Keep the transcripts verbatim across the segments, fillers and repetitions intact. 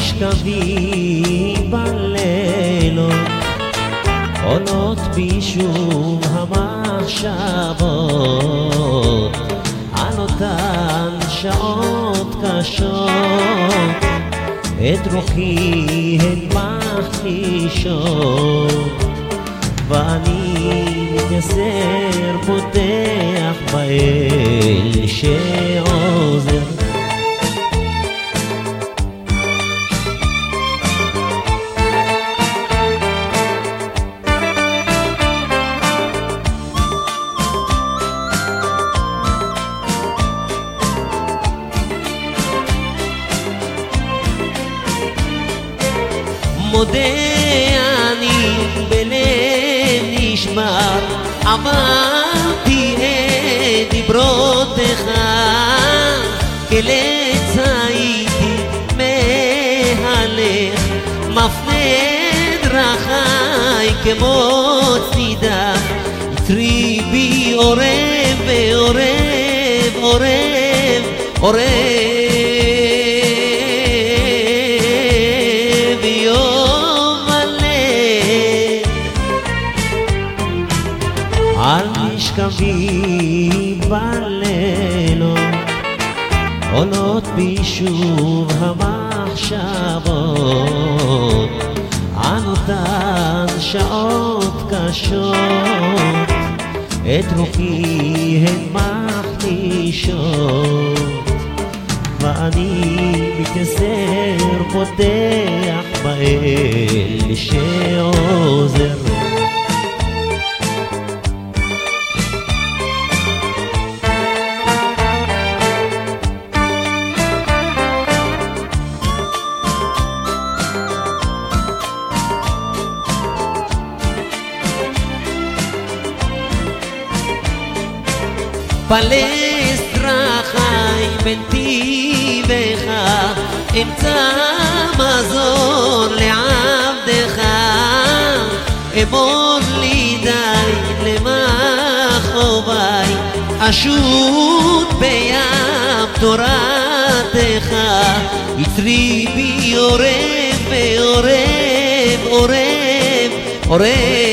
משכבי בלילות עולות בי שוב המחשבות על אותן שעות קשות, את רוחי הן מחלישות, ואני מתייסר פותח באל שעוזר. מודה אני בלב נשבר, עברתי את דיברותיך, כלץ הייתי מהלך, מפנה דרכי כמו צידה, יצרי בי עורב ועורב עורב עורב על משכבי בלילות עולות בי שוב המחשבות על אותן שעות קשות, את רוחי הן מחלישות, ואני מתייסר פותח באל שעוזר. פלס דרכי בנתיבך, אמצא מזון לעבדך, אמור לי די למחובי, אשוט בים תורתך, יצרי בי עורב ועורב עורב עורב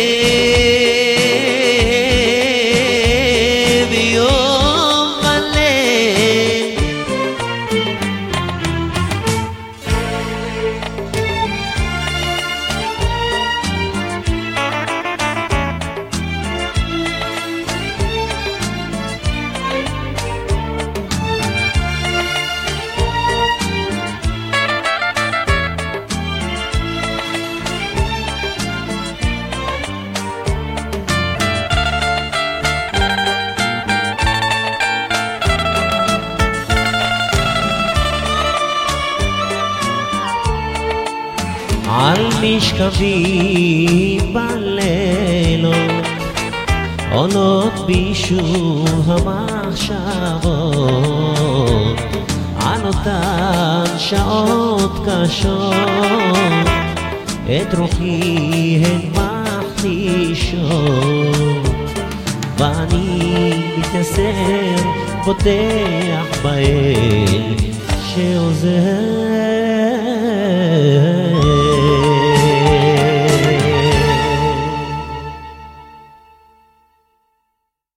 על משכבי בלילות עולות בי שוב המחשבות על אותן שעות קשות, את רוחי הן מחלישות, ואני מתייסר פותח באל שעוזר.